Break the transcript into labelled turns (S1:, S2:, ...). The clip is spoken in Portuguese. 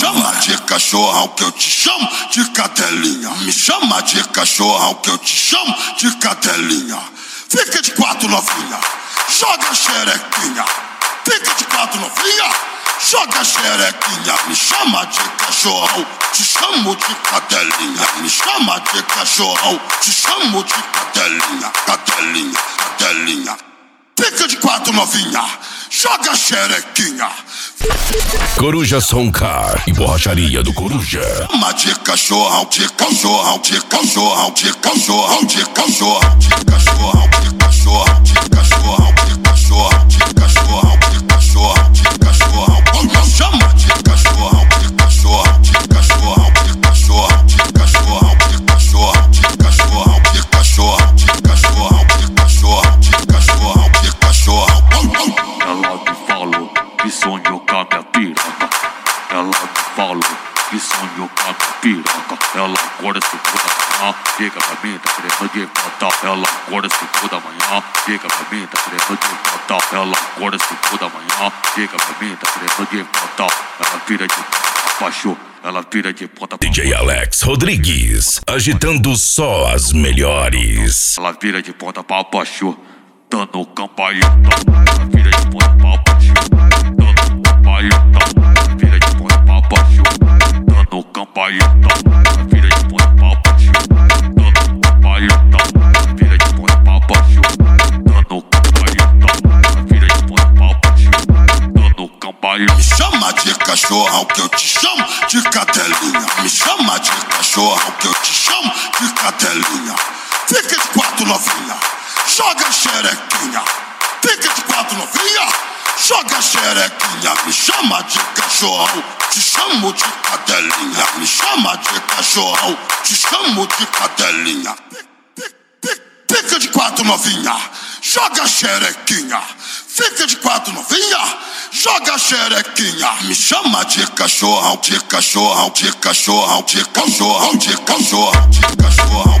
S1: chama de cachorrão que eu te chamo de cadelinha. Me chama de cachorrão que eu te chamo de cadelinha. Fica de quatro novinha, joga xerequinha. Fica de quatro novinha, joga xerequinha. Me chama de cachorrão, te chamo de cadelinha. Me chama de cachorrão, te chamo de cadelinha. Cadelinha, cadelinha. Fica de quatro novinha, joga xerequinha.
S2: Coruja Som Car e borracharia do Coruja.
S1: Chama de cachorrão, de cachorrão, de cachorrão, de cachorrão, de cachorrão, de cachorrão, de cachorrão, de cachorrão, de cachorrão, de cachorrão, de cachorrão, de cachorrão. Chama de cachorrão, de cachorrão, de cachorrão, de cachorrão, de cachorrão, de cachorrão, de cachorrão, de cachorrão, de cachorrão, de cachorrão, de cachorrão, de cachorrão.
S3: Ela me falou que sonhou com a minha piroca. Ela me falou que sonhou com a minha piroca. Ela acorda 5 da manhã, chega pra mim, tá querendo de plantar. Ela acorda 5 da manhã, chega pra mim, tá querendo de plantar. Ela acorda 5 da manhã, chega pra mim, tá querendo de plantar. Ela vira de ponta pra baixo, ela vira de ponta pra
S2: DJ Alex Rodrigues, agitando só as melhores.
S3: Ela vira de ponta pra baixo, dando cambalhota. Ela vira de ponta pra baixo, dando cambalhota. Vira de ponta pra baixo, dando cambalhota. Vira de ponta pra baixo, dando cambalhota. Vira de ponta pra baixo, dando cambalhota. Vira de ponta pra baixo, dando cambalhota.
S1: Me chama de cachorrão que eu te chamo de cadelinha. Me chama de cachorrão que eu te chamo de cadelinha. Fica de quatro novinha, joga xerequinha. Fica de quatro novinha, joga xerequinha. Me chama de cachorrão, te chamo de cadelinha. Me chama de cachorrão, te chamo de cadelinha. Fica de quatro novinha, joga xerequinha. Fica de quatro novinha, joga xerequinha. Me chama de cachorrão, de cachorrão, de cachorrão, de cachorrão, de cachorrão, de cachorrão.